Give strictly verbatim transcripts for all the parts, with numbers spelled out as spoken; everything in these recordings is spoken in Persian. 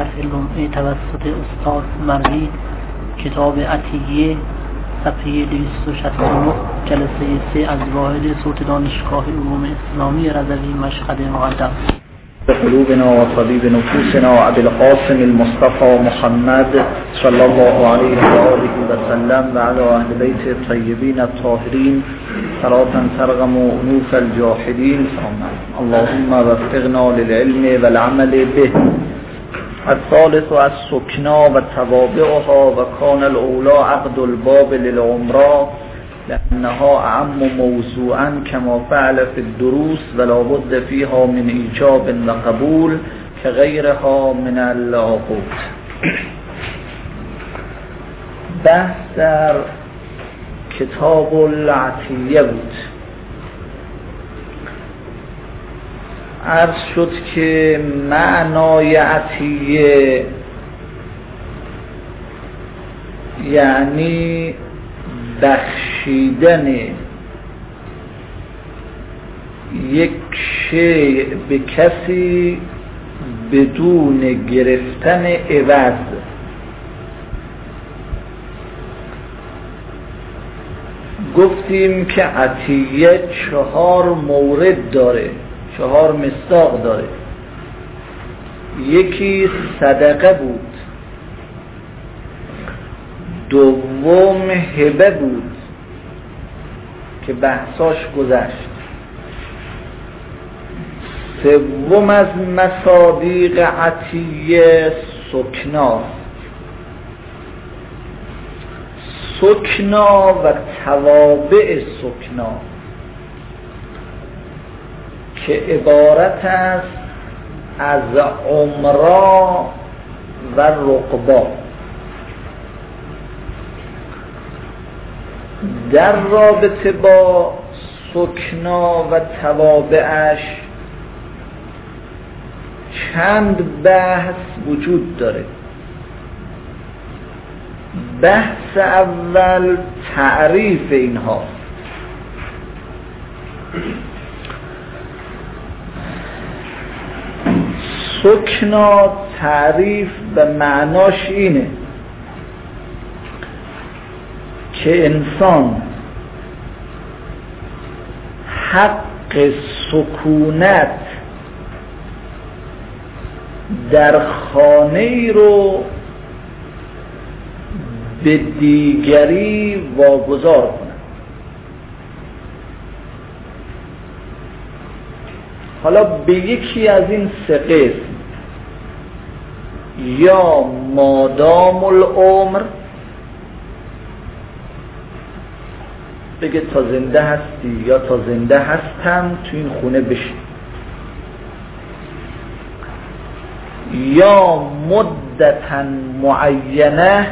شرح لمعه توسط استاد مروی، کتاب عطیه، صفحه دویست و شصت و نه، جلسه سه از واحد صوت دانشگاه علوم اسلامی رضوی مشهد مقدم. قلوبنا و طبیب نفوسنا ابی القاسم المصطفى محمد صلی الله علیه و آله و سلم و علی اهل بیت الطیبین الطاهرین صلاة ترغم انوف الجاحدین. اللهم وفقنا للعلم والعمل به. الثالث السکنا و توابعها و کان الاولی عقد الباب للعمرا لأنها أعم موضوعا كما فعل في الدروس ولا بد فيها من إيجاب وقبول كغيرها من العقود. بحث در کتاب العطیه بود. عرض شد که معنای عطیه یعنی بخشیدن یک شیء به کسی بدون گرفتن عوض. گفتیم که عطیه چهار مورد داره، چهار مصداق داره. یکی صدقه بود، دوم هبه بود که بحثاش گذشت، سوم از مصادیق عطیه سکنا. سکنا و توابع سکنا که عبارت است از عمرا و رقبا. در رابطه با سکنا و توابعش چند بحث وجود داره. بحث اول تعریف اینها. سکنا تعریف به معناش اینه که انسان حق سکونت در خانه ای رو به دیگری واگذار کنه. حالا به یکی از این سه قسم، یا مادام العمر، بگه تا زنده هستی یا تا زنده هستم تو این خونه بشی، یا مدتا معینه،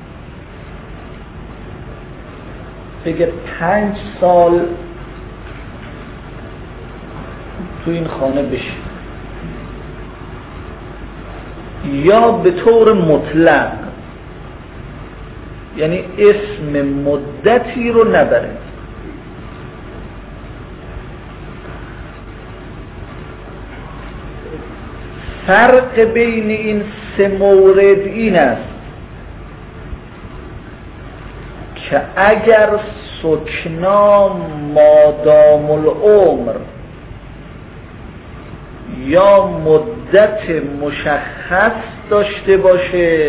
بگه پنج سال تو این خانه بشی، یا به طور مطلق، یعنی اسم مدتی رو نبره. فرق بین این سه مورد این است که اگر سکنا مادام العمر یا مدت مشخص داشته باشه،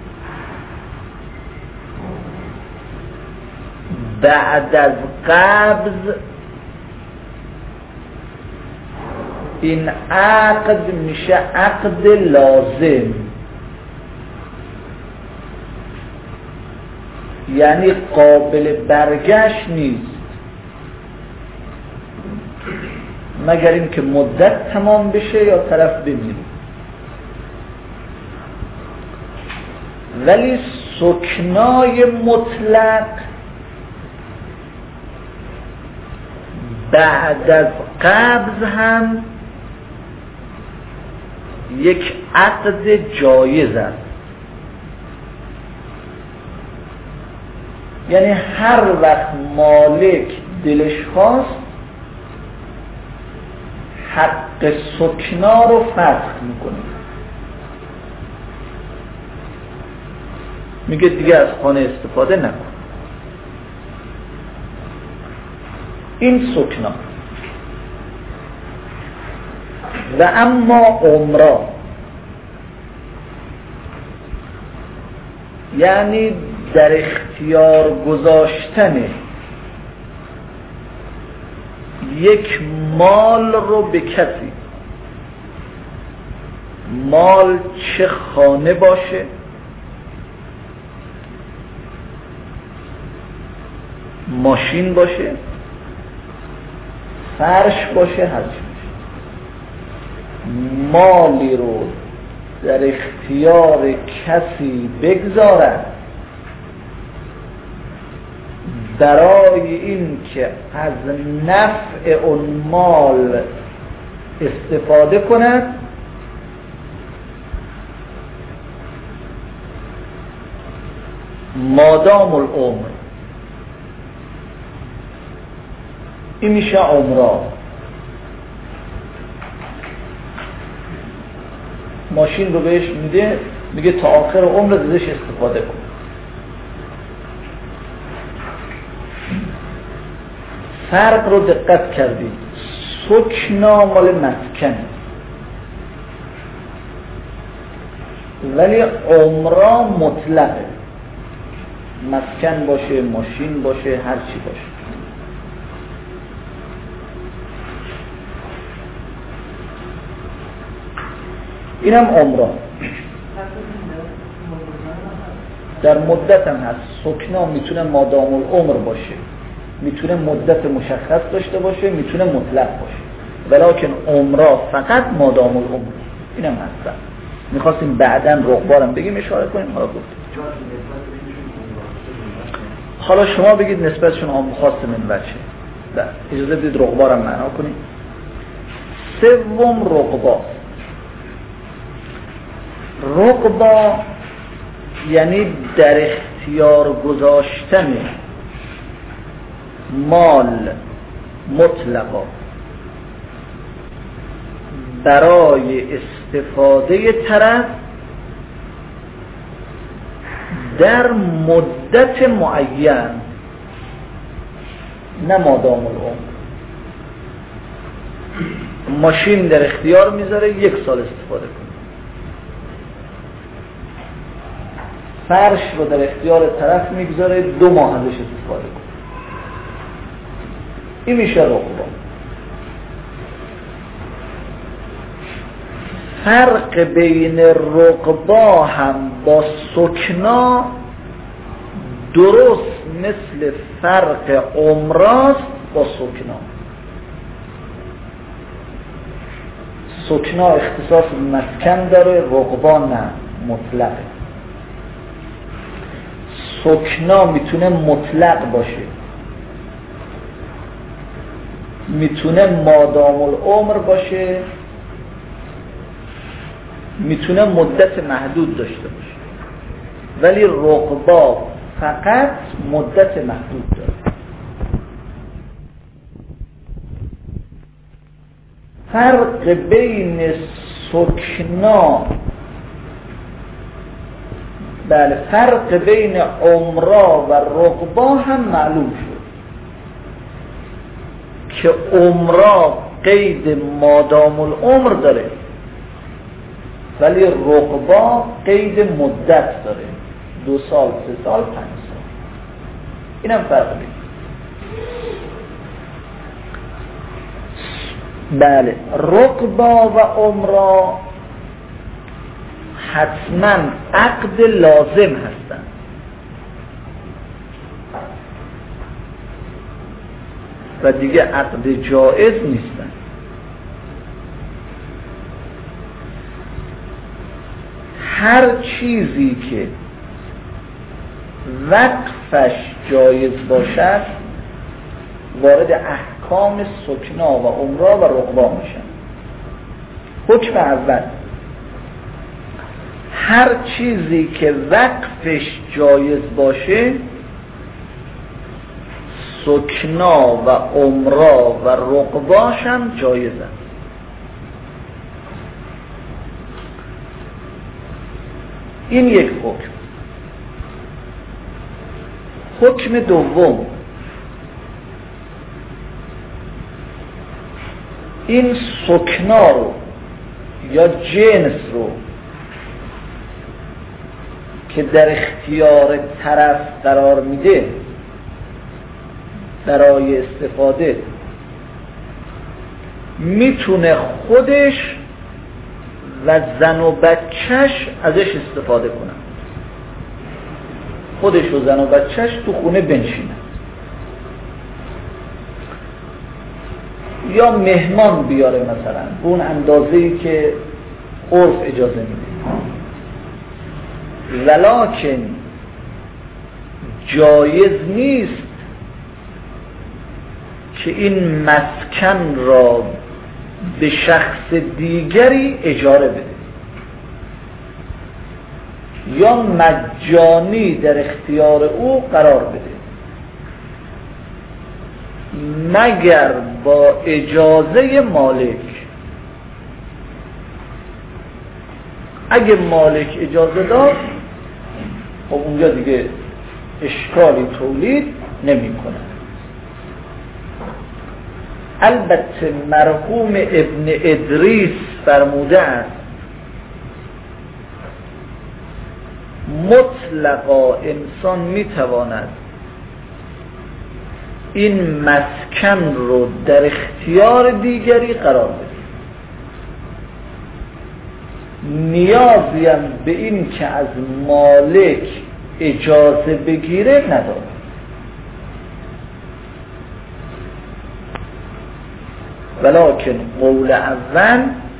بعد از قبض این عقد میشه عقد لازم، یعنی قابل برگشت نیست مگر اینکه مدت تمام بشه یا طرف بمیره. ولی سکنای مطلق بعد از قبض هم یک عقد جایز است. یعنی هر وقت مالک دلش خواست حق سکنا رو فسخ میکنه. میگه دیگه از خانه استفاده نکن. این سکنا. و اما عمره، یعنی در اختیار گذاشتن یک مال رو به کسی، مال چه خانه باشه، ماشین باشه، فرش باشه، هر چی باشه، مالی رو در اختیار کسی بگذارد برای این که از نفع اون مال استفاده کند، مادام العمر. این میشه عمره. ماشین رو بهش میده، میگه تا آخر عمر ازش استفاده کن. فرق رو دقت کردید. سکنا مال مسکن، ولی عمره مطلقه، مسکن باشه، ماشین باشه، هر چی باشه. اینم عمره در مدت هم هست. سکنا میتونه مادام العمر باشه، میتونه مدت مشخص داشته باشه، میتونه مطلق باشه، ولیکن عمره فقط مادام العمر. اینم هست. میخواستیم بعداً رغبارم بگیم اشاره کنیم، حالا گفتیم. حالا شما بگید نسبتشون عام خاص من وجه. بله، اجازه بدید رغبارم معنا کنیم. سوم رغبا. رغبا یعنی در اختیار گذاشتن مال مطلقا برای استفاده طرف در مدت معین، نه مادام العمر. ماشین در اختیار میذاره یک سال استفاده کنه، فرش رو در اختیار طرف میگذاره دو ماه ازش استفاده کنه. این میشه رغبا. فرق بین رغبا هم با سکنا درست مثل فرق عمراست با سکنا. سکنا اختصاص مسکن داره، رغبا نه، مطلقه. سکنا میتونه مطلق باشه، میتونه مادام العمر باشه، میتونه مدت محدود داشته باشه، ولی رغبا فقط مدت محدود داره. فرق بین سکنا بله فرق بین عمره و رغبا هم معلوم شد که عمره قید مادام العمر داره، ولی رغبا قید مدت داره، دو سال، سه سال، پنج سال. اینم فرق بین. بله، رغبا و عمره حتما عقد لازم هستن. و دیگه عقد جائز نیستن. هر چیزی که وقفش جایز باشد وارد احکام سکنا و عمره و رغبا میشن. حکم اول، هر چیزی که وقفش جایز باشه سکنا و عمره و رغباش هم جایزن. این یک حکم. حکم دوم، این سکنا رو یا جنس رو که در اختیار طرف قرار میده برای استفاده، میتونه خودش و زن و بچهش ازش استفاده کنن، خودش و زن و بچهش تو خونه بنشینن، یا مهمان بیاره مثلا به اون اندازه‌ای که عرف اجازه میده. ولکن جایز نیست که این مسکن را به شخص دیگری اجاره بده یا مجانی در اختیار او قرار بده مگر با اجازه مالک. اگه مالک اجازه داد خب اونجا دیگه اشکالی تولید نمی کنه. البته مرحوم ابن ادریس فرموده است مطلقا انسان میتواند این مسکن رو در اختیار دیگری قرار بده، نیازی هم به این که از مالک اجازه بگیره نداره. ولکن قول اول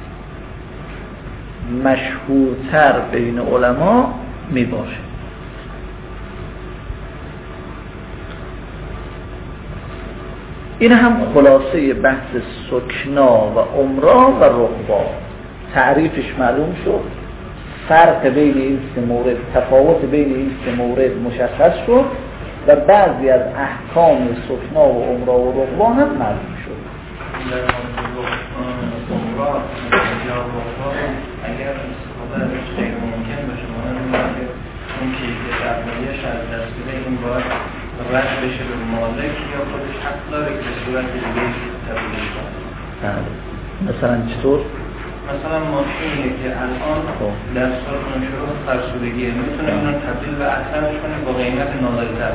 مشهورتر بین علما می باشه. این هم خلاصه بحث سکنا و عمرا و رقبا. تعریفش معلوم شد، فرق بین این سه مورد، تفاوت بین این سه مورد مشخص شد و بعضی از احکام سکنا و عمرا و رقبا هم معلوم شد. اگر استفاده ازش غیر ممکن باشه، مانند اون کیفیت اولیه‌اش از دست بده، این باید رد بشه به مالک یا خودش حق داره که صورت دیگه تبدیل کنه. مثلا چطور؟ مثلا ماشینی که الان دستور شروع فرسودگیه، میتونه اینو تبدیل به اصلش کنه با قیمت نازل‌تر.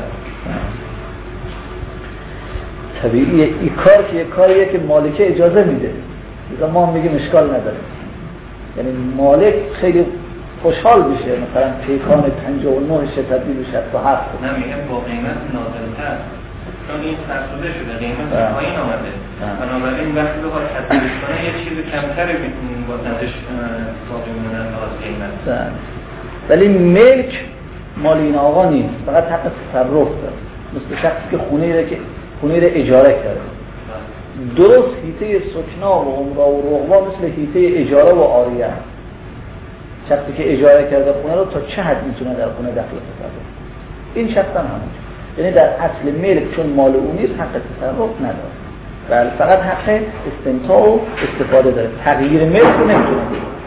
طبیعیه این کار که یک کاریه که مالک اجازه میده، مثلا ما هم میگیم اشکال نداره. یعنی مالک خیلی خوشحال بشه مثلا پیکان پنجاه و نه شه تبدیل بشه تا هفت. نمیگم با قیمت نازل‌تر، چون این فرسوده شده، قیمت پایین آمده، بنابراین وقتی بخواد تبدیلش کنه یه چیز کمتری با ازش باقی مونده از قیمت. ولی ملک مال این آقا نیست، فقط حق تصرف داره، مثل شخصی که خونه را که خونه را اجاره کرده. درست حیطه سکنا و عمرا و رقبا مثل حیطه اجاره و عاریه. شخصی که اجاره کرده خونه رو تا چه حد میتونه در خونه دخل تصرف؟ این شخص هم همون، یعنی در اصل ملک چون مال اون نیست حق تصرف نداره، بله فقط حق استمتاع و استفاده داره، تغییر ملک رو نمیتونه.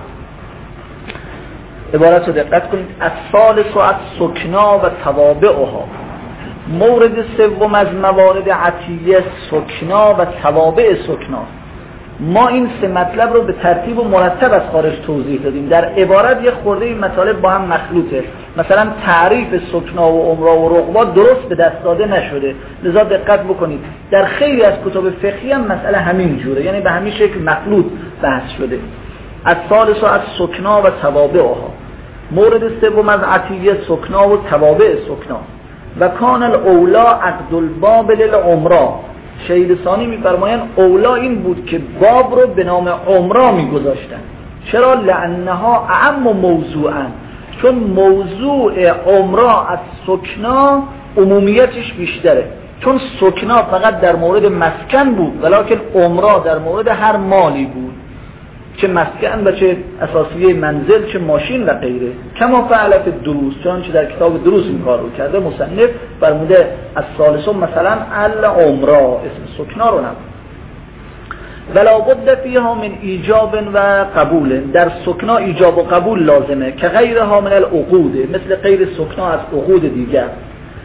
عبارت رو دقت کنید. الثالث از سکنا و توابعها، مورد سوم از موارد عطیه سکنا و توابع سکنا. ما این سه مطلب رو به ترتیب و مرتب از خارج توضیح دادیم. در عبارت یه خورده این مطالب با هم مخلوطه. مثلا تعریف سکنا و عمرا و رقبا درست به دست داده نشده، لذا دقت بکنید در خیلی از کتب فقهی هم مسئله همین جوره، یعنی به همین شکل مخلوط بحث شده. از ثالث از سکنا و توابعها، مورد سوم از عطیه سکنا و توابع سکنا. و کان الاولا عقد الباب للعمرا. شهید ثانی می‌فرمایند اولا این بود که باب رو به نام عمرا می‌گذاشتن. چرا؟ لانها اعم موضوعا، چون موضوع عمرا از سکنا عمومیتش بیشتره، چون سکنا فقط در مورد مسکن بود ولکن عمرا در مورد هر مالی بود، چه مسکن و چه اساسیه منزل، چه ماشین و غیره. کما فعلت دروس، چون چه در کتاب دروس این کار رو کرده مصنف، فرموده از ثالثم مثلا العمرا، اسم سکنا رو نبود. ولا بد فیها من ایجاب و قبول، در سکنا ایجاب و قبول لازمه، که غیرها من العقود، مثل غیر سکنا از عقود دیگر.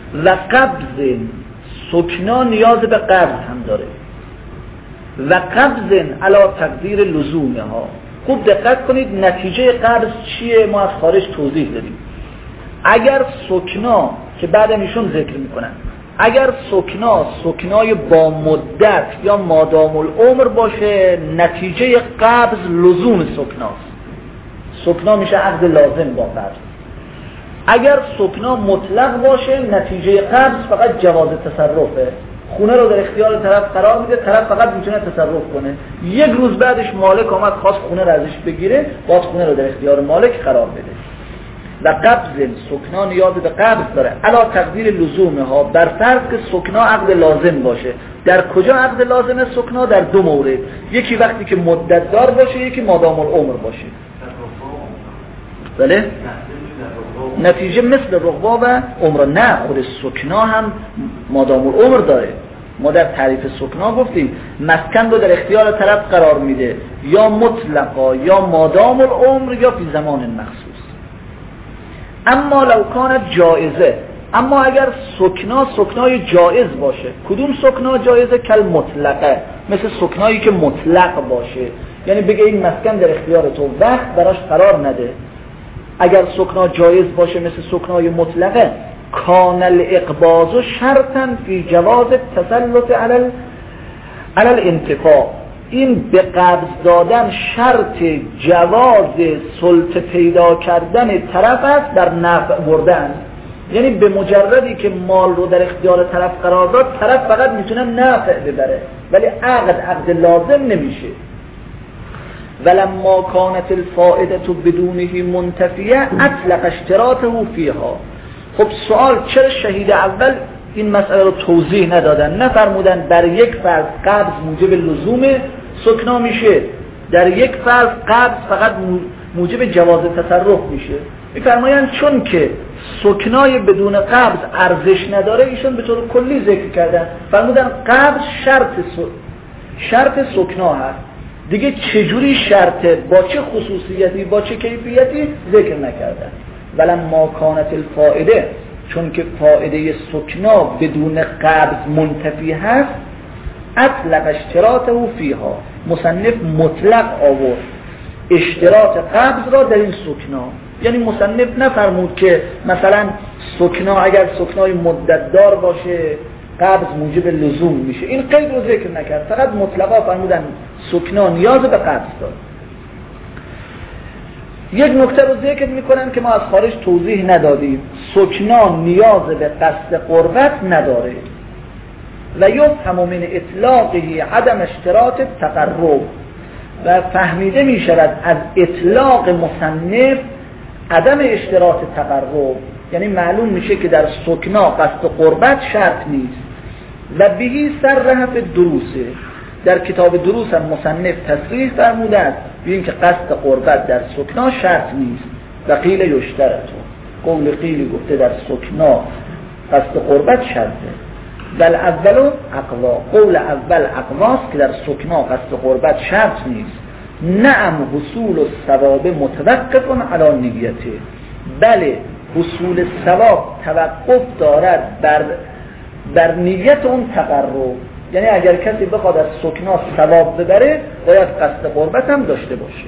و قبض سکنا نیاز به قبض هم داره و قبض علا تقدیر لزومه ها. خوب دقت کنید نتیجه قبض چیه؟ ما از خارج توضیح دادیم. اگر سکنا که بعد ایشون ذکر میکنن، اگر سکنا سکنای با مدت یا مادام العمر باشه نتیجه قبض لزوم سکناست، سکنا میشه عقد لازم با قبض. اگر سکنا مطلق باشه نتیجه قبض فقط جواز تصرفه، خونه رو در اختیار طرف قرار میده، طرف فقط میتونه تصرف کنه. یک روز بعدش مالک آمد خواست خونه رو ازش بگیره، باز خونه رو در اختیار مالک قرار بده. و قبض سکنا نیاز به قبض داره علا تقدیر لزومه ها، بر فرض که سکنا عقد لازم باشه. در کجا عقد لازمه سکنا؟ در دو مورد، یکی وقتی که مدت دار باشه، یکی مادام العمر باشه. بله؟ نتیجه مثل رقبا و عمر. نه، خود سکنا هم مادام العمر داره. ما در تعریف سکنا گفتیم مسکن رو در اختیار طرف قرار میده، یا مطلقا یا مادام العمر یا فی زمان مخصوص. اما لو کانت جائزه، اما اگر سکنا سکنای جائز باشه. کدوم سکنا جائزه؟ کل مطلقه، مثل سکنایی که مطلق باشه، یعنی بگه این مسکن در اختیار تو، وقت براش قرار نده. اگر سکنا جایز باشه مثل سکنای مطلقه، کان الاقباض شرطا فی جواز تسلط علی علی الانتفاع، این به قبض دادن شرط جواز سلطه پیدا کردن طرف است در نفع بردن. یعنی به مجردی که مال رو در اختیار طرف قرار داد، طرف فقط میتونه نفع ببره، ولی عقد عقد لازم نمیشه. ولما كانت الفائده بدونه منتفیه اطلق اشتراطه فیها. خب سوال، چرا شهید اول این مسئله رو توضیح ندادن؟ نفرمودن در یک فرض قبض موجب لزوم سکنا میشه، در یک فرض قبض فقط موجب جواز تصرف میشه. میفرمایند چون که سکنای بدون قبض ارزش نداره، ایشون به طور کلی ذکر کردن، فرمودن قبض شرط شرط سکنا هست. دیگه چجوری شرطه، با چه خصوصیتی، با چه کیفیتی ذکر نکردن. ولما کانت الفائده، چون که فائده سکنا بدون قبض منتفی هست، اطلق اشتراطه فیها، مصنف مطلق آورد اشتراط قبض را در این سکنا. یعنی مصنف نفرمود که مثلا سکنا اگر سکنای مدت دار باشه قبض موجب لزوم میشه، این قید رو ذکر نکرد، فقط مطلقا فرمودن سکنا نیاز به قبض داره. یک نکته رو ذکر میکنن که ما از خارج توضیح ندادیم، سکنا نیاز به قصد قربت نداره. و یفهم من اطلاقه عدم اشتراط تقرب، و فهمیده میشود از اطلاق مصنف عدم اشتراط تقرب، یعنی معلوم میشه که در سکنا قصد قربت شرط نیست. و بهی صرح فی دروسه، در کتاب دروس هم مصنف تصریح فرموده است ببین که قصد قربت در سکنا شرط نیست. و قیل یشترطه، قول قیلی گفته در سکنا قصد قربت شرطه. بل اولو اقوا، قول اول اقواست که در سکنا قصد قربت شرط نیست. نعم حصول الثواب متوقف علی نیته، بله حصول ثواب توقف دارد بر بر نیت اون تقرب. یعنی اگر کسی بخواد از سکنا ثواب ببره باید قصد قربت هم داشته باشه.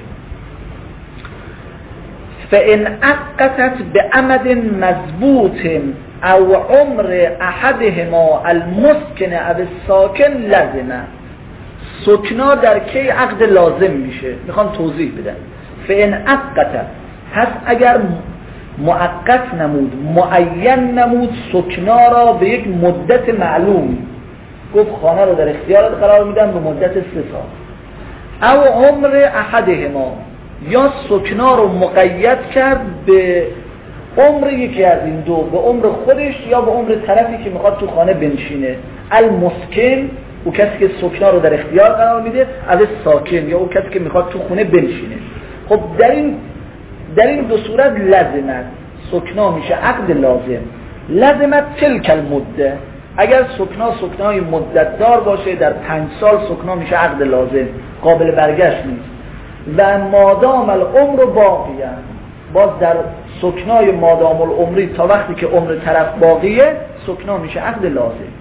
فإن عقدت بعمد مضبوط او عمر احدهما المسکن او الساکن لازمه. سکنا در کی عقد لازم میشه؟ میخوام توضیح بدم. فإن عقدت، پس اگر مؤقت نمود، معین نمود سکنا را به یک مدت معلوم، گفت خانه رو در اختیارت قرار میدم به مدت سه سال، او عمر احدهما، یا سکنا رو مقید کرد به عمر یکی از این دو، به عمر خودش یا به عمر طرفی که میخواد تو خانه بنشینه. المسکن، او کسی که سکنا رو در اختیار قرار میده، از ساکن، یا او کسی که میخواد تو خونه بنشینه. خب در این در این دو صورت لازمت سکنا میشه عقد لازم. لازمت تلک المده، اگر سکنا سکنای مدت دار باشه در پنج سال سکنا میشه عقد لازم، قابل برگشت نیست. و مادام العمر باقیه، باز در سکنای مادام العمری تا وقتی که عمر طرف باقیه سکنا میشه عقد لازم.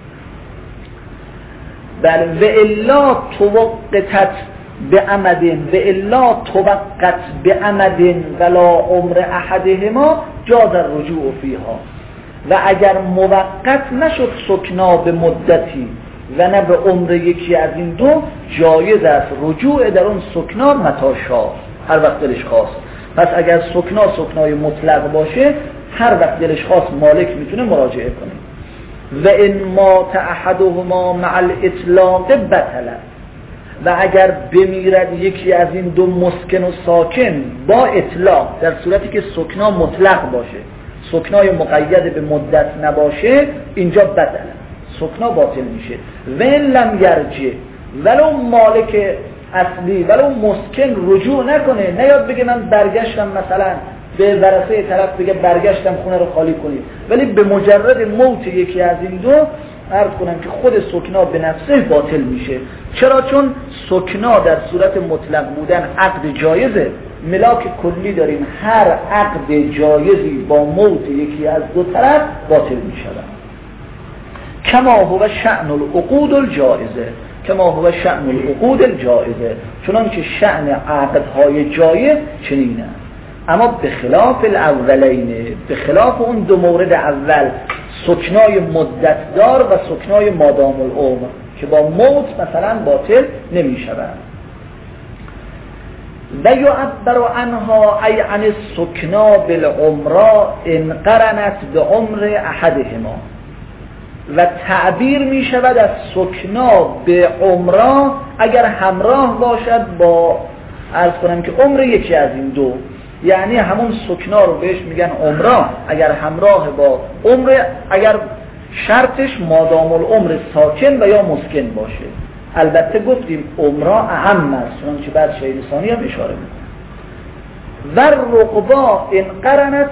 بله و الا توقتت به عمدن و الا توقت به عمدن ولا عمر احدهما جاز الرجوع فیها، و اگر موقت نشد سکنا به مدتی و نه به عمر یکی از این دو، جایز است رجوع در اون سکنا متا شاء، هر وقت دلش خواست. پس اگر سکنا سکنای مطلق باشه هر وقت دلش خواست مالک میتونه مراجعه کنه. و ان مات احدهما مع الاطلاق بطل، و اگر بمیرد یکی از این دو مسکن و ساکن با اطلاق، در صورتی که سکنا مطلق باشه سکنای مقید به مدت نباشه، اینجا بطل، سکنا باطل میشه. و ان لم یرجع، ولو مالک اصلی ولو مسکن رجوع نکنه، نیاد بگه من برگشتم مثلا به ورثه طرف بگه برگشتم خونه رو خالی کنید، ولی به مجرد موت یکی از این دو عرض کنم که خود سکنا به نفسه باطل میشه. چرا؟ چون سکنا در صورت مطلق بودن عقد جایزه، ملاک کلی داریم، هر عقد جایزی با موت یکی از دو طرف باطل میشه. کما هو شأن العقود الجائزه، کما هو شأن العقود الجائزه، چنان که شأن عقدهای جایز چنینه. اما به خلاف الاولین، به خلاف اون دو مورد اول، سکنای مدتدار و سکنای مادام العمر که با موت مثلا باطل نمی شود. و یعبر عنها ای عن السکنا بالعمرا ان قرنت به عمر احدهما، و تعبیر می شود از سکنا به عمرا اگر همراه باشد با عرض کنم که عمر یکی از این دو، یعنی همون سکنا رو بهش میگن عمرا اگر همراه با عمر، اگر شرطش مادام العمر ساکن و یا مسکن باشه. البته گفتیم عمرا اهم است، چون که بعد شهید ثانی هم اشاره میکنه. و رقبا ان قرنت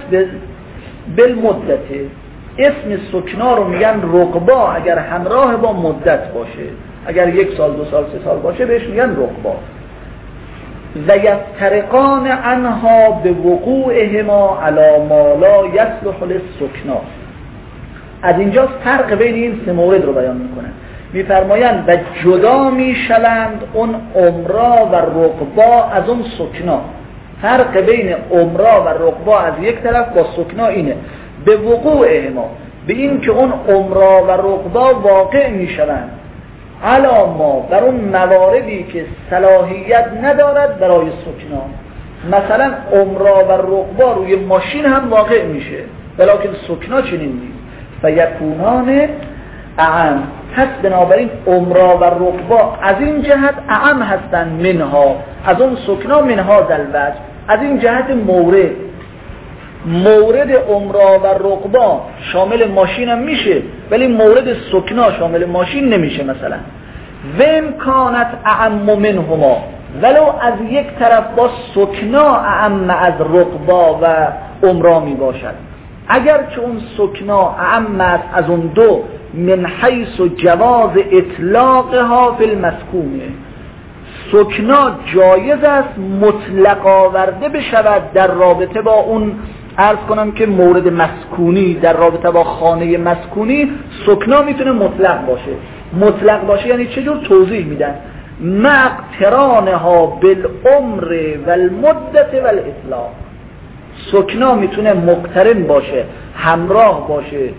بالمدت، اسم سکنا رو میگن رقبا اگر همراه با مدت باشه، اگر یک سال دو سال سه سال باشه بهش میگن رقبا. و یفترقان عنها به وقوعهما علی ما لا یصلح للسکنا. از اینجا فرق بین این سه مورد رو بیان میکنن، میفرمایند و جدا میشوند اون عمرا و رقبا از اون سکنا. فرق بین عمرا و رقبا از یک طرف با سکنا اینه، به وقوعهما، به این که اون عمرا و رقبا واقع میشوند علا ما، بر اون مواردی که صلاحیت ندارد برای سکنا. مثلا عمرا و رقبا روی ماشین هم واقع میشه ولیکن سکنا چنین نیست. فیکونان اعم، هست بنابراین عمرا و رقبا از این جهت اعم هستن منها، از اون سکنا منها دلوج، از این جهت مورد مورد عمرا و رقبا شامل ماشین هم میشه ولی مورد سکنا شامل ماشین نمیشه. مثلا و امکانت اعم منهما، ولو از یک طرف با سکنا اعم از رقبا و عمرا می باشد، اگر که اون سکنا اعم است از اون دو من حیث جواز اطلاقها فی المسکونه، سکنا جایز است مطلق آورده بشود در رابطه با اون عرض کنم که مورد مسکونی، در رابطه با خانه مسکونی سکنا میتونه مطلق باشه. مطلق باشه یعنی چجور؟ توضیح میدن مقترانها بالعمر والمدت والاطلاق. سکنا میتونه مقترن باشه، همراه باشه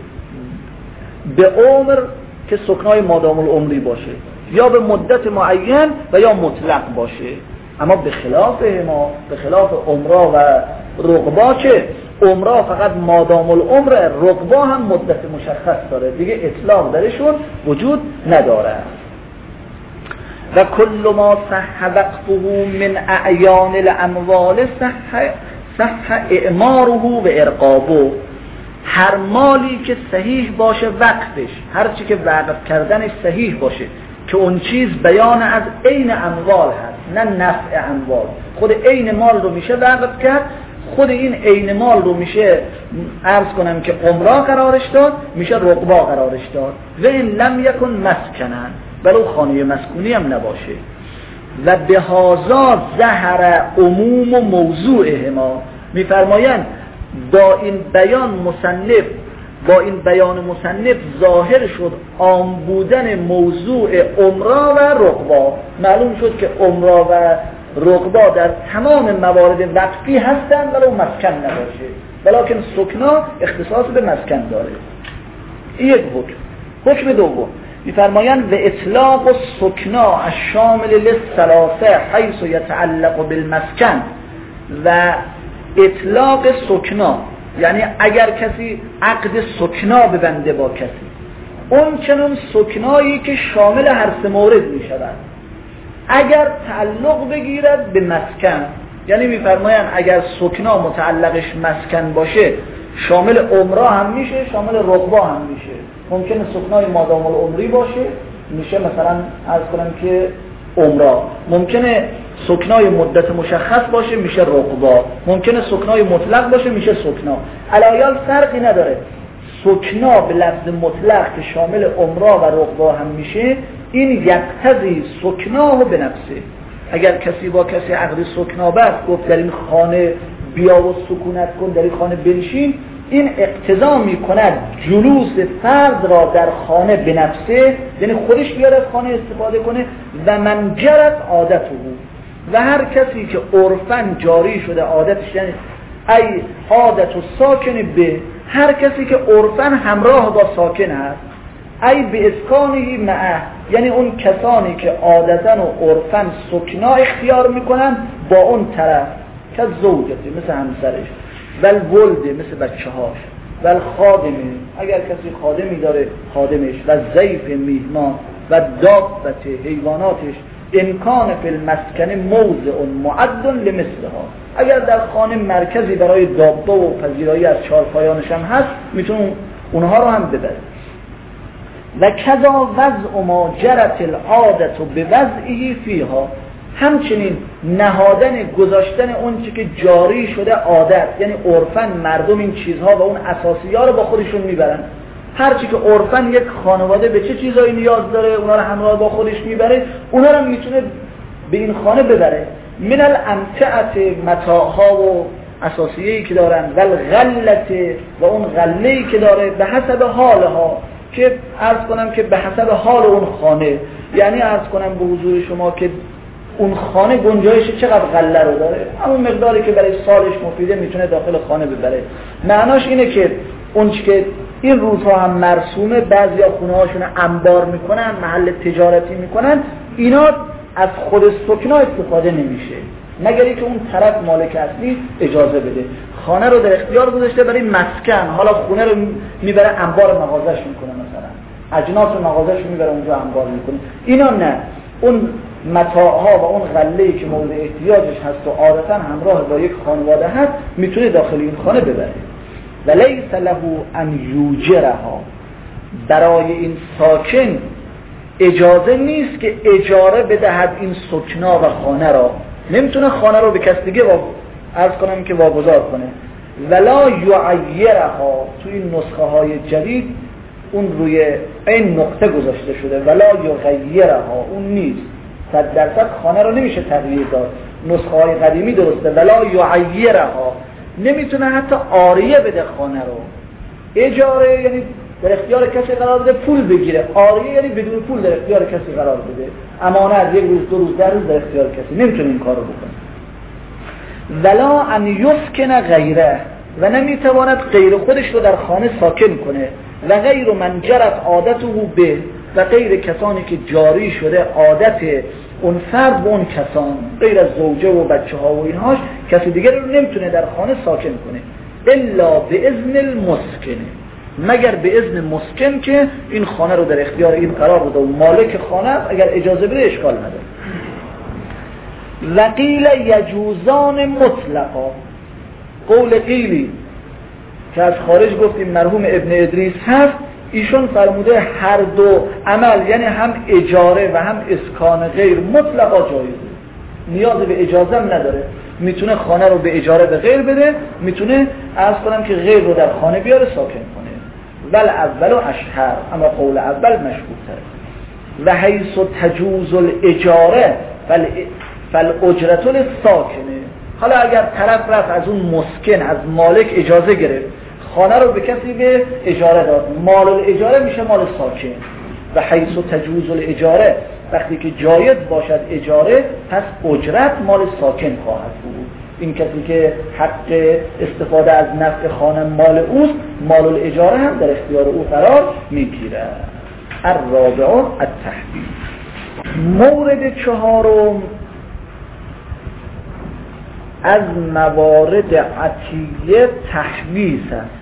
به عمر که سکنای مادام العمری باشه، یا به مدت معین و یا مطلق باشه. اما به خلاف ما، به خلاف عمرا و رقبا که عمرا فقط مادام العمر، رقبا هم مدت مشخص داره دیگه، اطلاق درشون وجود نداره. و کل ما صح وقفه من اعیان الاموال صح صح اعماره و ارقابه، هر مالی که صحیح باشه وقفش، هر چی که وقف کردنش صحیح باشه که اون چیز بیان از عین اموال هست نه نفع اموال، خود عین مال رو میشه وقف کرد، خود این عین مال رو میشه عرض کنم که عمرا قرارش داد، میشه رقبا قرارش داد. و این لم یکن مسکنن، ولو خانه مسکونی هم نباشه. و به هازا ظهر عموم و موضوعهما، میفرمایند با این بیان مصنف با این بیان مصنف ظاهر شد عام بودن موضوع عمرا و رقبا. معلوم شد که عمرا و رقبا در تمام موارد وقفی هستند ولو مسکن نباشه، ولکن سکنا اختصاص به مسکن داره. این یک حکم. حکم دوم میفرمایند و اطلاق و سکنا الشامل للثلاثه حیث یتعلق بالمسکن، و اطلاق سکنا یعنی اگر کسی عقد سکنا ببنده با کسی، اون چنون سکنایی که شامل هر سه مورد می شود. اگر تعلق بگیرد به مسکن، یعنی میفرمایند اگر سکنا متعلقش مسکن باشه شامل عمرا هم میشه، شامل رقبا هم میشه. ممکنه سکنای مادام العمری باشه میشه مثلا عرض کنم که عمرا، ممکنه سکنای مدت مشخص باشه میشه رقبا، ممکنه سکنای مطلق باشه میشه سکنا. علایال فرقی نداره. سکنا به لفظ مطلق که شامل عمرا و رقبا هم میشه، این یقتضی سکناه به نفسه. اگر کسی با کسی عقد سکنا بست، گفت در این خانه بیا و سکونت کن، در این خانه بنشین، این اقتضا میکند جلوس فرد را در خانه به نفسه، یعنی خودش بیاد از خانه استفاده کنه. و من جرت عادته، و هر کسی که عرفاً جاری شده عادتش، یعنی ای عادت و ساکن به، هر کسی که عرفاً همراه با ساکن هست، ای به اسکانهی معه، یعنی اون کسانی که عادتاً و عرفاً سکنا اختیار میکنن با اون طرف، که زوجتی مثل همسرش، ول ولده مثل بچه هاش، ول خادمه اگر کسی خادمی داره خادمش، و ضیف میهمان، و دابت حیواناتش، امکان فی المسکن موضع معد لمثلها، اگر در خانه مرکزی برای دابه و پذیرایی از چهارپایانش هم هست میتونه اونها رو هم ببره. و کذا وضع ما جرت العادت به وضعی فیها، همچنین نهادن گذاشتن اون چی که جاری شده عادت، یعنی عرفاً مردم این چیزها و اون اساسی‌ها رو با خودشون میبرن. هر چی که عرفاً یک خانواده به چه چیزایی نیاز داره اونا رو همراه با خودش میبره، اونا رو میتونه به این خانه ببره. من الامتعه متاعها و اساسیه‌ای که دارن، و الغلت و اون غله‌ای که داره، به حسب حالها، که عرض کنم که به حسب حال اون خانه، یعنی عرض کنم به حضور شما که اون خانه گنجایش چقدر غله رو داره، همون مقداری که برای سالش مفیده میتونه داخل خانه ببره. معناش اینه که اون چی که این روزها هم مرسومه، بعضیا خونه هاشون انبار میکنن، محل تجارتی میکنن، اینا از خود سکنا استفاده نمیشه مگر اینکه اون طرف مالک اصلی اجازه بده. خانه رو در اختیار گذاشته برای مسکن، حالا خونه رو میبره انبار مغازش میکنه، مثلا اجناس مغازش میبره اونجا انبار میکنه. اینا نه، اون متاعها و اون غله‌ای که مورد احتیاجش هست و عادتا همراه با یک خانواده هست میتونه داخل این خانه ببره. ولیس له ان یوجرها، برای این ساکن اجازه نیست که اجاره بدهد این سکنا و خانه را، نمیتونه خانه رو به کس دیگه عرض کنم که واگذار کنه. ولا یعیرها، توی این نسخه های جدید اون روی این نقطه گذاشته شده، ولا یغیرها، اون نیست، صد درصد خانه رو نمیشه تغییر داد. نسخه های قدیمی درسته، ولا یعیرها، نمیتونه حتی عاریه بده خانه رو. اجاره یعنی در اختیار کسی قرار بده پول بگیره، عاریه یعنی بدون پول در اختیار کسی قرار بده، امانت یک روز دو روز در روز در اختیار کسی، نمیتونه این کار رو بکنه. ولا ان یسکن غیره، و نمیتواند غیر خودش رو در خانه ساکن کنه. و غیر من جرت عادته به، و غیر کسانی که جاری شده عادت اون فرد و اون کسان، غیر از زوجه و بچه ها و اینهاش، کسی دیگر رو نمیتونه در خانه ساکن کنه. الا به اذن المسکن، مگر به اذن مسکن که این خانه رو در اختیار این قرار بده و مالک خانه اگر اجازه بده اشکال نداره. و قیل یجوزان مطلقا، قول قیلی که از خارج گفتیم مرحوم ابن ادریس هست، ایشون فرموده هر دو عمل، یعنی هم اجاره و هم اسکان غیر مطلقا جایزه، نیاز به اجازه هم نداره، میتونه خانه رو به اجاره به غیر بده، میتونه عرض کنم که غیر رو در خانه بیاره ساکن کنه. بل اول و اشهر، اما قول اول مشهورتره. و حیث تجوز الاجاره فالاجرة للساکنه، حالا اگر طرف رفت از اون مسکن، از مالک اجازه گرفت، خانه رو به کسی به اجاره داد، مال الاجاره میشه مال ساکن. و حیث تجوز الاجاره، وقتی که جایز باشد اجاره، پس اجرت مال ساکن خواهد بود. این کسی که حق استفاده از نفع خانه مال اوست، مال الاجاره هم در اختیار او قرار میگیرد. الرابع التحبیس. مورد چهارم از موارد عطیه تحبیس است.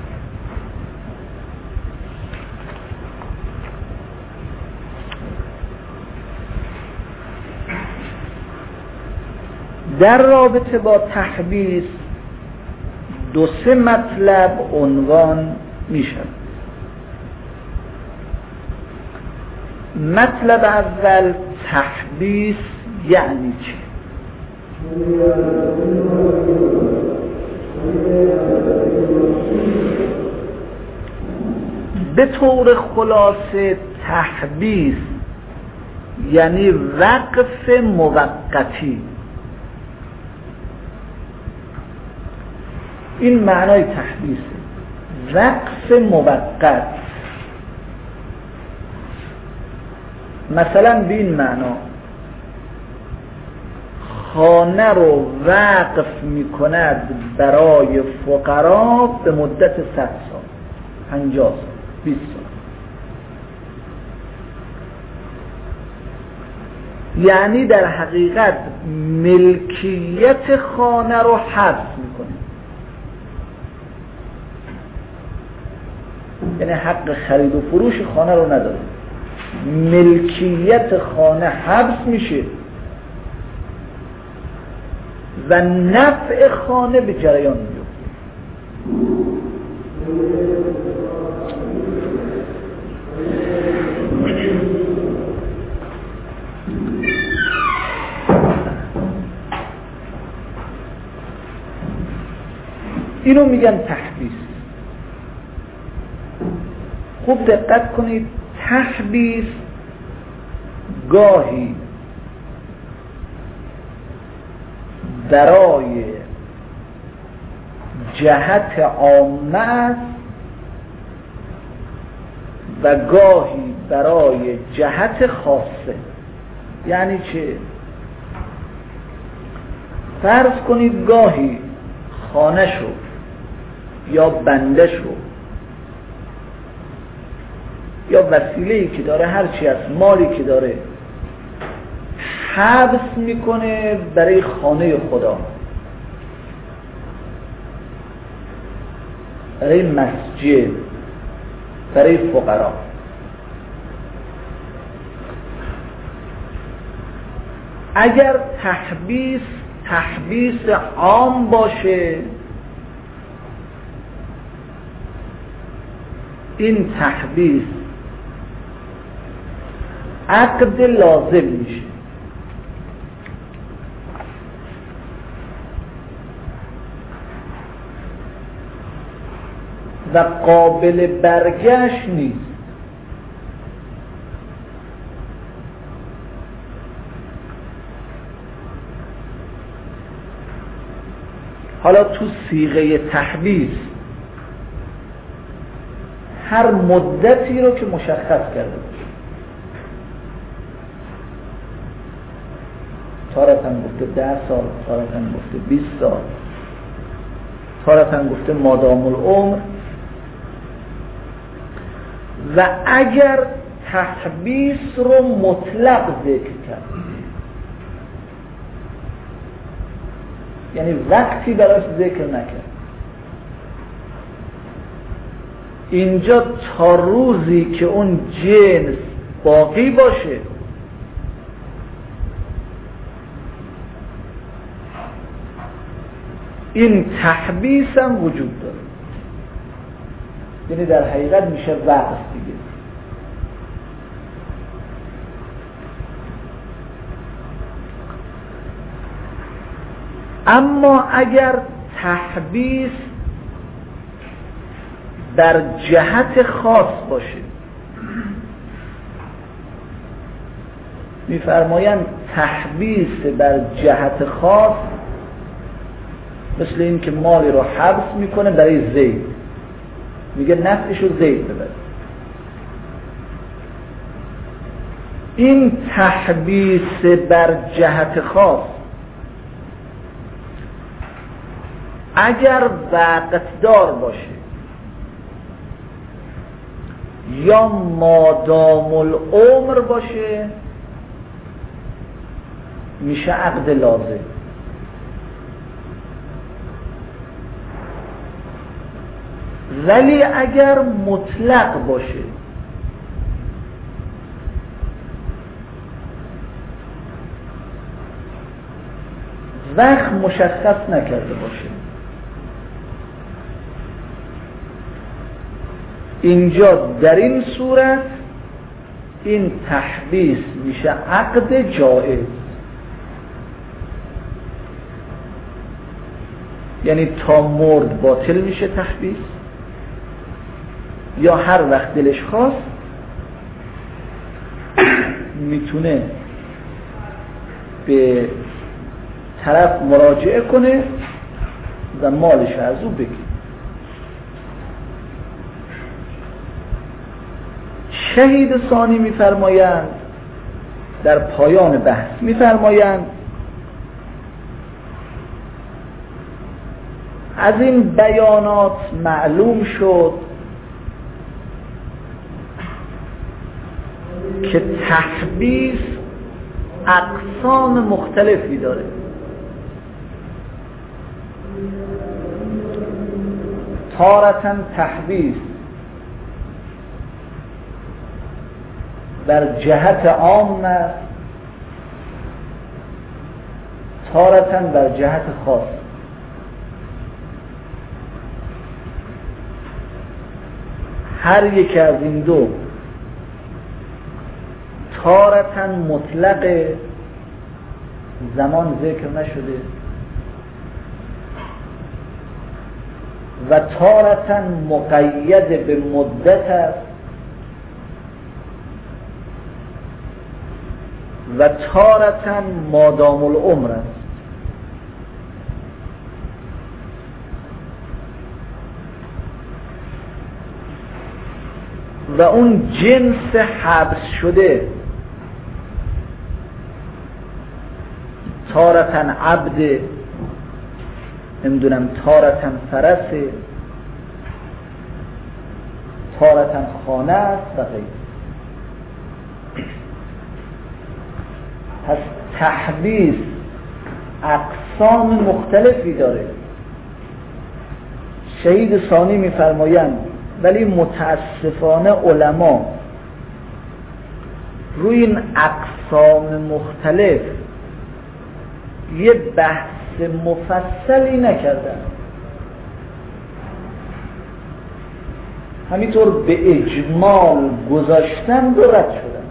در رابطه با تحبیس دو سه مطلب عنوان می شود. مطلب اول، تحبیس یعنی چه؟ به طور خلاصه تحبیس یعنی وقف موقتی. این معنای تحبیسه، وقف موقت. مثلا به این معنا خانه رو وقف می کند برای فقرا به مدت صد سال، پنجاه سال، بیست سال. یعنی در حقیقت ملکیت خانه رو حبس می کنه، یعنی حق خرید و فروش خانه رو نداره، ملکیت خانه حبس میشه و نفع خانه به جریان میفته. اینو میگن تحبیس. خوب دقت کنید، تحبیس گاهی برای جهت عامه است و گاهی برای جهت خاصه. یعنی چه؟ فرض کنید گاهی خانه شو یا بنده شو یا وسیله‌ای که داره، هرچی از مالی که داره، حبس میکنه برای خانه خدا، برای مسجد، برای فقرا. اگر تحبیس تحبیس عام باشه، این تحبیس عقد لازم میشه. و قابل برگشت نیست. حالا تو صیغه تحبیس هر مدتی رو که مشخص کرده باشه، تارتاً گفته ده سال، تارتاً گفته بیست سال، تارتاً گفته مادام العمر. و اگر تحبیس رو مطلق ذکر کرد، یعنی وقتی براش ذکر نکرد، اینجا تا روزی که اون جنس باقی باشه این تحبیس هم وجود داره، یعنی در حقیقت میشه وقت دیگه. اما اگر تحبیس در جهت خاص باشه، میفرمایند تحبیس بر جهت خاص مثل این که مالی رو حبس میکنه برای زید، میگه نفعشو زید ببره. این تحبیس بر جهت خاص اگر وقتدار باشه یا مادام العمر باشه میشه عقد لازم. ولی اگر مطلق باشه وقت مشخص نکرده باشه، اینجا در این صورت این تحبیس میشه عقد جائز. یعنی تا مرد باطل میشه تحبیس، یا هر وقت دلش خواست میتونه به طرف مراجعه کنه و مالش از او بگیره. شهید ثانی میفرمایند در پایان بحث میفرمایند از این بیانات معلوم شد که تحبیس اقسام مختلفی داره. تارةً تحبیس بر جهت عام است، تارةً بر جهت خاص. هر یک از این دو تارةً مطلق زمان ذکر نشده و تارةً مقید به مدت است و تارةً مادام العمر است. و اون جنس حبس شده تارةً عبد، نمیدونم تارةً فرسه، تارةً خانه است و غیره. پس تحبیس اقسام مختلفی داره. شهید ثانی میفرمایند ولی متاسفانه علما روی این اقسام مختلف یه بحث مفصلی نکردن، همینطور به اجمال گذاشتن و رد شدن.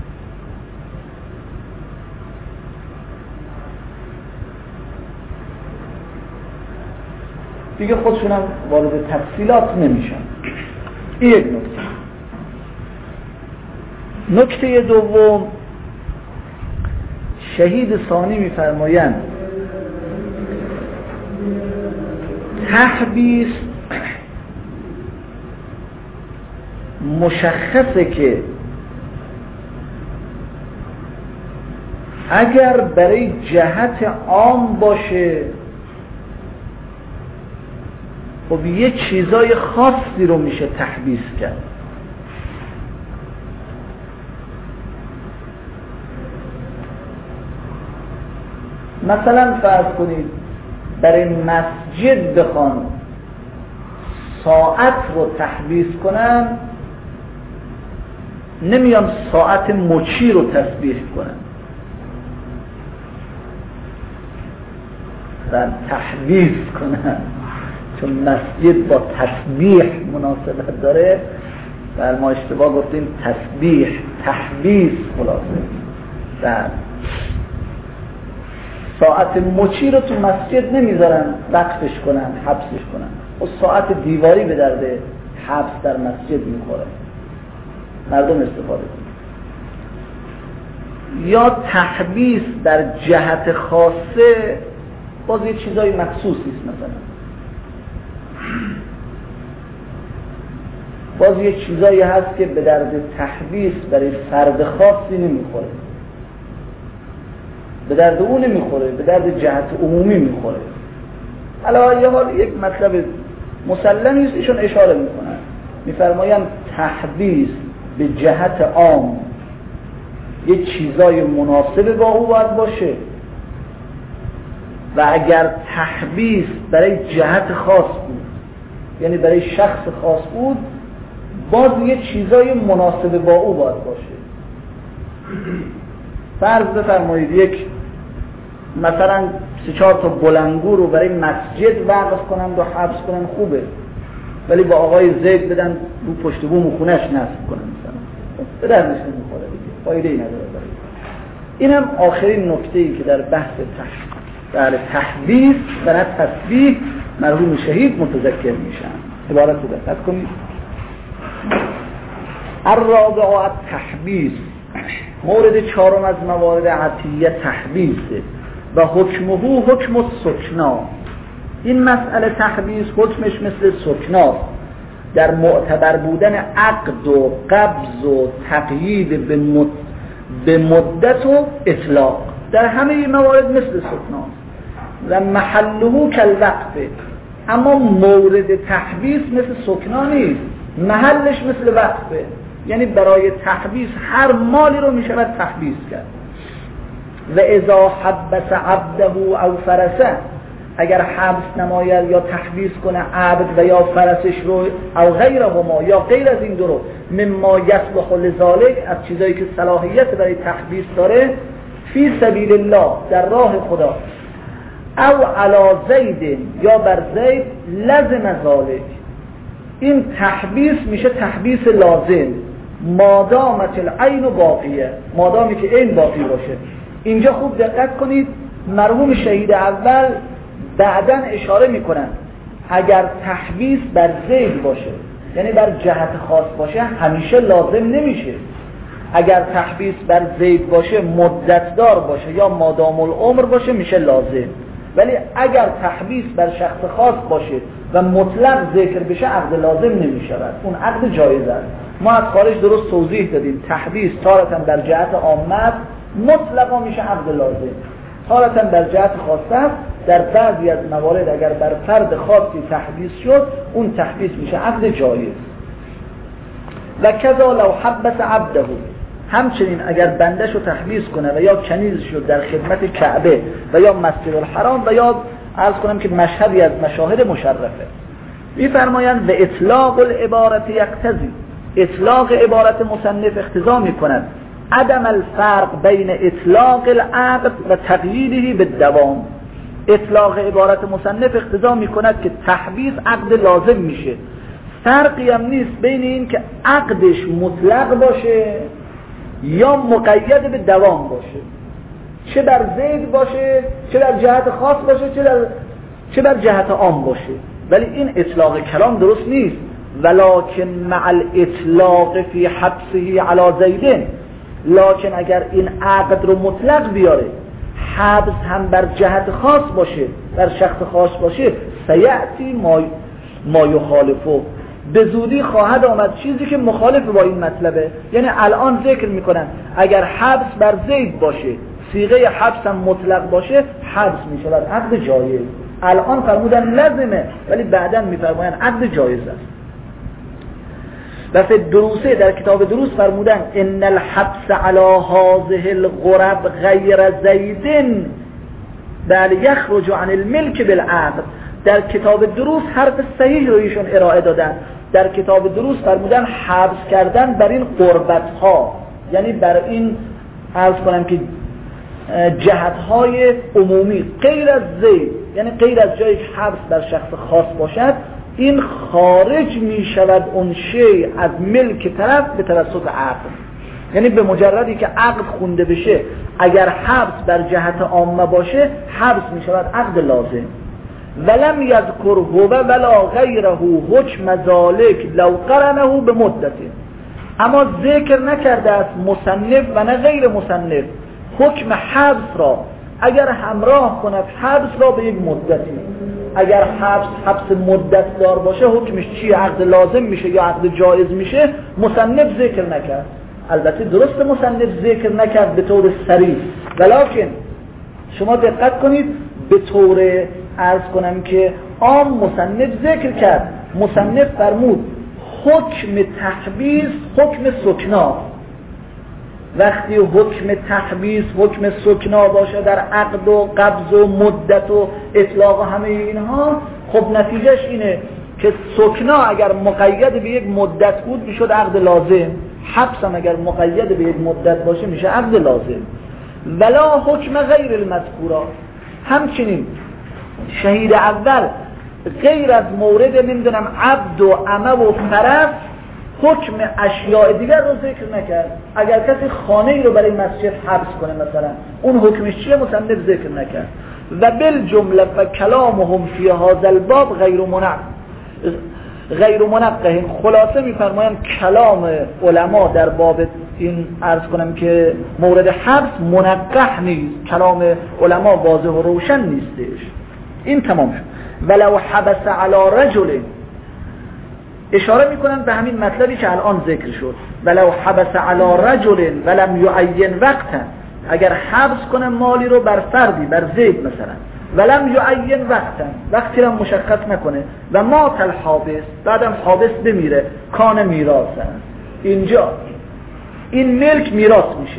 دیگه خودشونم وارد تفصیلات نمیشن. این یک نکته. نکته دوم، شهید ثانی میفرمایند تحبیس مشخصه که اگر برای جهت عام باشه خب یه چیزای خاصی رو میشه تحبیس کرد. مثلا فرض کنید برای مسجد بخوان ساعت رو تحبیس کنن، نمیان ساعت مچی رو تسبیح کنن، در تحبیس کنن، چون مسجد با تسبیح مناسبت داره. در ما اشتباه گفتیم تسبیح، تحبیس خلاصه. در ساعت مچی رو تو مسجد نمیذارن وقفش کنن، حبسش کنن. و ساعت دیواری به درد حبس در مسجد میخوره، مردم استفاده کنن. یا تحبیس در جهت خاصه باز یه چیزای مخصوص نیست. مثلا باز یه چیزایی هست که به درد تحبیس برای فرد خاصی نمیخوره، به درد اون نمیخوره، به درد جهت عمومی میخوره. حالا یه حال یک مطلب مسلمی است ایشون اشاره میکنن، میفرمایند تحبیس به جهت عام یه چیزای مناسب با او باید باشه و اگر تحبیس برای جهت خاص بود، یعنی برای شخص خاص بود، باز یه چیزای مناسب با او باید باشه. فرض بفرمایید یک مثلا سه چهار تا بلنگو رو برای مسجد وقف کنند و حبس کنن، خوبه، ولی با آقای زید بدن رو پشت بوم و خونش نصب کنن، مثلا به دردش نمیخوره دیگه، فایده‌ای نداره. اینم آخرین نکته‌ای که در بحث تحبیس در تحبیس و نه تسبیح مرحوم شهید متذکر میشن. عبارت رو دقت کنید. الرابع التحبیس، مورد چهارم از موارد عطیه تحبیسه و حکمه حکم السکنا. این مسئله تحبیس حکمش مثل سکناست، در معتبر بودن عقد و قبض و تقیید به مد... به مدت و اطلاق. در همه این موارد مثل سکناست و محله کالوقفه. اما مورد تحبیس مثل سکنا نیست، محلش مثل وقفه، یعنی برای تحبیس هر مالی رو می شود تحبیس کرد. و اذا حبس عبده او فرسه، اگر حبس نماید یا تحبیس کنه عبد و یا فرسش رو، او غیرهما یا غیر از این دو رو، مما یصلح لذالک، از چیزایی که صلاحیت برای تحبیس داره، فی سبیل الله، در راه خدا، او علی زید، یا بر زید، لازم ذالک، این تحبیس میشه تحبیس لازم، مادامت العین باقیه، مادامی که عین باقی باشه. اینجا خوب دقت کنید، مرحوم شهید اول بعداً اشاره میکنن اگر تحبیس بر زید باشه، یعنی بر جهت خاص باشه، همیشه لازم نمیشه. اگر تحبیس بر زید باشه، مدت دار باشه یا مادام العمر باشه، میشه لازم. ولی اگر تحبیس بر شخص خاص باشه و مطلق ذکر بشه، عقد لازم نمیشود، اون عقد جایز است. ما از خارج درست توضیح دادیم، تحبیس تارتاً در جهت عامه مطلقا میشه عقد لازم، تارتاً در جهت خاصه. در بعضی از موارد اگر بر فرد خاصی تحبیس شد، اون تحبیس میشه عقد جایز. و کذا لو حبس عبده، همچنین اگر بندش رو تحبیس کنه و یا کنیز شد در خدمت کعبه و یا مسجد الحرام و یا عرض کنم که مشهدی از مشاهد مشرفه، می‌فرمایند به اطلاق العبارت یقتضی، اطلاق عبارت مصنف اقتضا می‌کند عدم الفرق بین اطلاق العقد و تقییده بالدوام. اطلاق عبارت مصنف اقتضا می‌کند که تحبیس عقد لازم میشه، فرقی هم نیست بین این که عقدش مطلق باشه یا مقید به دوام باشه، چه بر زید باشه، چه در جهت خاص باشه، چه در چه بر جهت عام باشه. ولی این اطلاق کلام درست نیست. ولکن مع الاطلاق فی حبسه علی زیدن، لکن اگر این عقد رو مطلق بیاره، حبس هم بر جهت خاص باشه، بر شخص خاص باشه، سیأتی ما ما یخالفه، به زودی خواهد آمد چیزی که مخالف با این مطلبه. یعنی الان ذکر میکنن اگر حبس بر زید باشه، صیغه حبس هم مطلق باشه، حبس میشود عقد جایز. الان فرمودن لازمه، ولی بعداً میفرمایند عقد جایز است. و فی دروسه، در کتاب دروس فرمودن ان الحبس علی هذه الغرب غیر زیدن بل یخرج عن الملک بالعقد. در کتاب دروس حرف صحیح رو ایشون ارائه دادن. در کتاب دروس فرمودن حبس کردن بر این قربت ها، یعنی بر این عرض کنم که جهت های عمومی غیر از زید، یعنی غیر از جایی که حبس بر شخص خاص باشد، این خارج می شود اون شی از ملک طرف به توسط عقد. یعنی به مجردی که عقد خونده بشه، اگر حبس بر جهت عامه باشه، حبس می شود عقد لازم. ولم یذکر هو ولا غیره حکم ذالک لو قرنه به مدت، اما ذکر نکرده است مصنف و نه غیر مصنف حکم حبس را اگر همراه کند حبس را به یک مدتی. اگر حبس حبس مدت دار باشه حکمش چیه؟ عقد لازم میشه یا عقد جایز میشه؟ مصنف ذکر نکرد. البته درست مصنف ذکر نکرد به طور صریح، ولکن شما دقت کنید به طور عرض کنم که عام مصنف ذکر کرد. مصنف فرمود حکم تحبیس حکم سکنا. وقتی حکم تحبیس حکم سکنا باشه در عقد و قبض و مدت و اطلاق و همه اینها، خب نتیجهش اینه که سکنا اگر مقید به یک مدت بود میشد عقد لازم، حبس هم اگر مقید به یک مدت باشه میشه عقد لازم. ولا حکم غیر المذکورات. همچنین شهید اول غیر از مورد نمیدونم عبد و امه و فرس حکم اشیاء دیگر رو ذکر نکرد. اگر کسی خانه ای رو برای مسجد حبس کنه مثلا، اون حکمش چیه؟ مصنف ذکر نکرد. و بالجمله فکلامهم فی هذا الباب غیر منق غیر منقه. خلاصه میفرمایند کلام علما در باب این عرض کنم که مورد حبس منقح نیست، کلام علما واضح و روشن نیستش. این تمام شد. ولو حبس علی رجل، اشاره میکنن به همین مطلبی که الان ذکر شد. ولو حبس علی رجل ولم یعین وقتا، اگر حبس کنه مالی رو بر فردی، بر زید مثلا، ولم یعین وقتا، وقتی رو مشخص نکنه، و مات الحابس، بعدم حابس بمیره، کان میراث است. اینجا این ملک میراث میشه،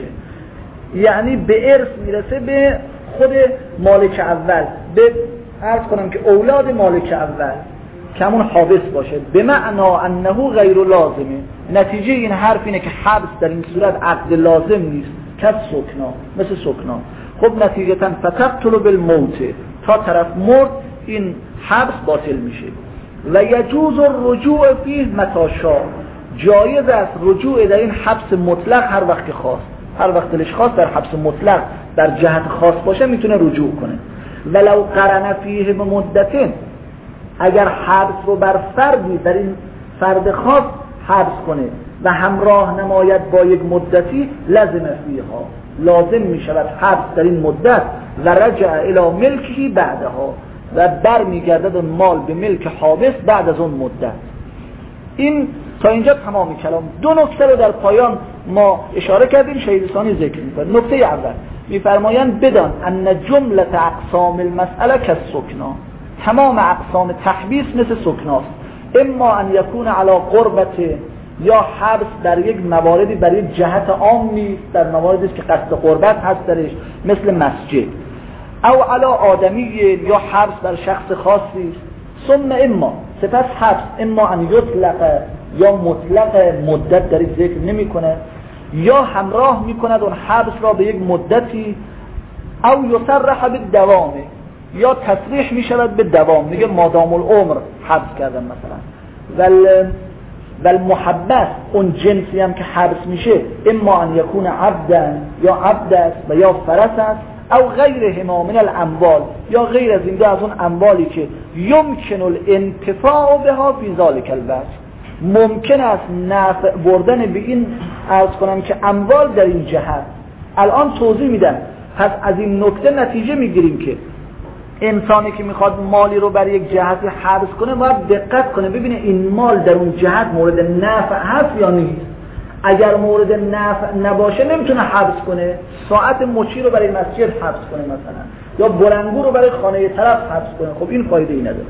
یعنی به ارث میرسه به خود مالک اول، به عرض کنم که اولاد مالک اول که همون حابس باشه. به معنا انه غیر لازمه. نتیجه این حرف اینه که حبس در این صورت عقد لازم نیست، کس سکنا، مثل سکنا. خب نتیجتا فتقتل بالموت، تا طرف مرد این حبس باطل میشه. و یجوز الرجوع فیه متی شاء، جایز است رجوع در این حبس مطلق هر وقت خواست. هر وقت دلش خواست در حبس مطلق در جهت خاص باشه میتونه رجوع کنه. ولو قرن فیه بمدتین، اگر حبس رو بر فردی، در این فرد خاص حبس کنه و همراه نماید با یک مدتی، لازم فیها، لازم می شود حبس در این مدت، و رجع الی ملکی بعدها، و بر می گردد مال به ملک حابس بعد از اون مدت. این تا اینجا تمامی کلام. دو نکته رو در پایان ما اشاره کردیم، شهید ثانی ذکر می‌کنه. نکته اول می‌فرمایند بدان ان جمله اقسام المسئله کالسکنا، تمام اقسام تحبیس مثل سکناست. اما ان یکون علی قربت، یا حبس در یک مواردی برای یک جهت عام نیست، در مواردی که قصد قربت هست درش، مثل مسجد. او علی آدمی، یا حبس در شخص خاصی است. ثم اما، سپس حبس اما ان یطلق، یا مطلق مدت در ذکر نمی کنه، یا همراه می کند اون حبس را به یک مدتی، او یصرح بالدوام، یا تصریح می شود به دوام، میگه مادام العمر حبس کردن مثلا. ول والمحبس، اون جنسی هم که حبس میشه، اما ان یکون عبدن، یا عبد است و یا فرس است، او غیرهما من الاموال، یا غیر از این دو از اون اموالی که یمکن الانتفاع بها فی ذلک الوقت، ممکن است نفع بردن به این عرض کنم که اموال در این جهت. الان توضیح میدم. پس از این نکته نتیجه میگیریم که انسانی که میخواد مالی رو برای یک جهتی حبس کنه باید دقت کنه ببینه این مال در اون جهت مورد نفع هست یا نیست. اگر مورد نفع نباشه نمیتونه حبس کنه. ساعت مچی رو برای مسجد حبس کنه مثلا، یا بلنگو رو برای خانه طرف حبس کنه، خب این فایده ای نداره.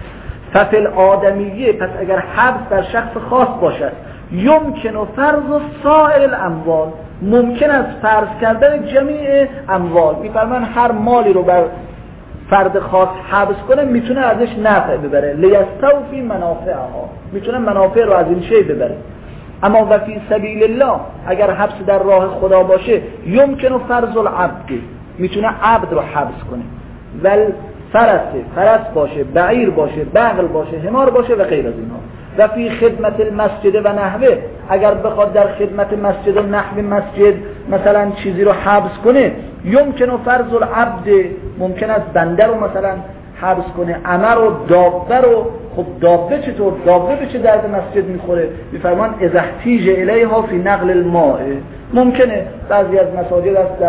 ففل آدمیه، پس اگر حبس در شخص خاص باشد، یمکن و فرض سائر الاموال، ممکن است فرض کردن جمیع اموال. میفرمان هر مالی رو بر فرد خاص حبس کنه میتونه ازش نفع ببره، لیستوفی منافعها، میتونه منافع رو از این شی ببره. اما و فی سبیل الله، اگر حبس در راه خدا باشه، یمکن و فرض العبد، میتونه عبد رو حبس کنه. ول فرسه، فرس باشه، بعیر باشه، بغل باشه، حمار باشه و غیر از اینها. و فی خدمت المسجد و نحوه، اگر بخواد در خدمت مسجد و نحو مسجد مثلا چیزی رو حبس کنه، یمکن و فرض العبد، ممکن است بنده رو مثلا حبس کنه، امر و دابه رو. خب دابه چطور؟ دابه به چه درد مسجد میخوره؟ میفرمان اذا احتیج الیها فی نقل الماء، ممکنه بعضی از مساجد است در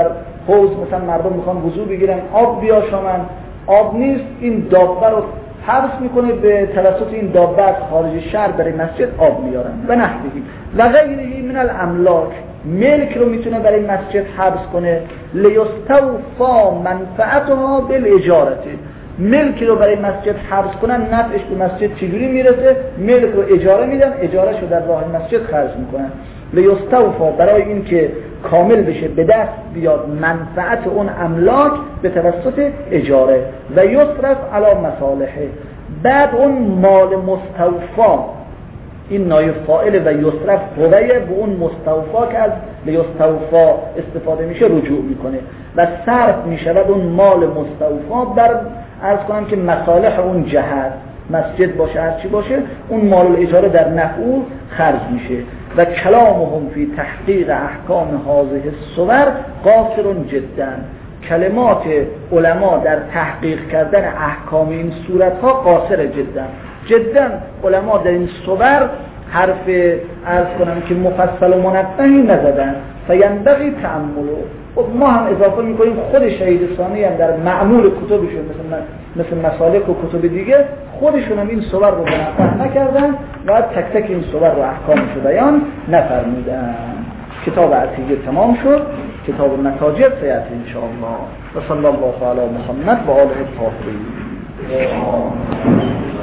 حوض مثلا مردم میخوان وضو بگیرن آب بیاشامن، آب نیست، این دابه رو حبس میکنه، به توسط این دابه از خارج شهر برای مسجد آب میارن و نحوی و غیره من الاملاک. ملک رو میتونه برای مسجد حبس کنه، لیستوفا منفعتها بالاجارته. ملک رو برای مسجد حبس کنن، نفعش به مسجد چجوری میرسه؟ ملک رو اجاره میدن، اجارهش رو در راه مسجد خرج میکنن. لیستوفا برای این که کامل بشه، به دست بیاد منفعت اون املاک به توسط اجاره و یصرف علی مصالحه. بعد اون مال مستوفا، این نایب فاعل و یصرف قویه به اون مستوفا که از لیستوفا استفاده میشه رجوع میکنه و صرف میشود اون مال مستوفا بر عرض کنم که مصالح اون جهت، مسجد باشه هرچی باشه، اون مال الاجاره در نفع خرج میشه. و کلامهم فی تحقیق احکام هذه الصور قاصر جدا. کلمات علما در تحقیق کردن احکام این صورتها قاصر جدا. جدا علما در این صور حرف عرض کنم که مفصل و منبهی نزدن. فینبغی تأمله. ما هم اضافه میکنیم خود شهید ثانی هم در معمول کتبشون مثل مثل مسالک و کتب دیگه خودشون هم این صور رو منبه نکردن و تک تک این صور رو احکامش رو بیان نفرمودن. کتاب عتیقه تمام شد. کتاب متاجر سیأتی انشاءالله. و صلی الله علی محمد و آله الطاهرین.